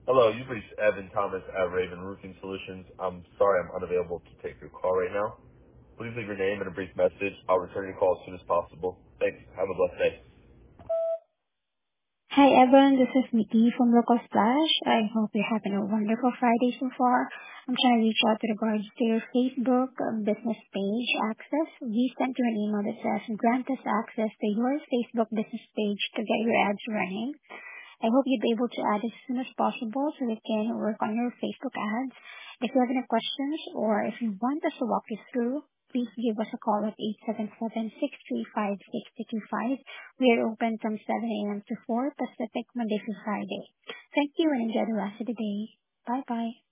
Hello, you've reached Evan Thomas at Raven Roofing Solutions. I'm sorry I'm unavailable to take your call right now. Please leave your name and a brief message. I'll return your call as soon as possible. Thanks. Have a blessed day. Hi, Evan. This is Nikki from Local Splash. I hope you're having a wonderful Friday so far. I'm trying to reach out to regards to your Facebook business page access. We sent you an email that says, grant us access to your Facebook business page to get your ads running. I hope you'll be able to add as soon as possible so we can work on your Facebook ads. If you have any questions or if you want us to walk you through, please give us a call at 877-635-6025. We are open from 7 a.m. to 4 Pacific, Monday to Friday. Thank you and enjoy the rest of the day. Bye-bye.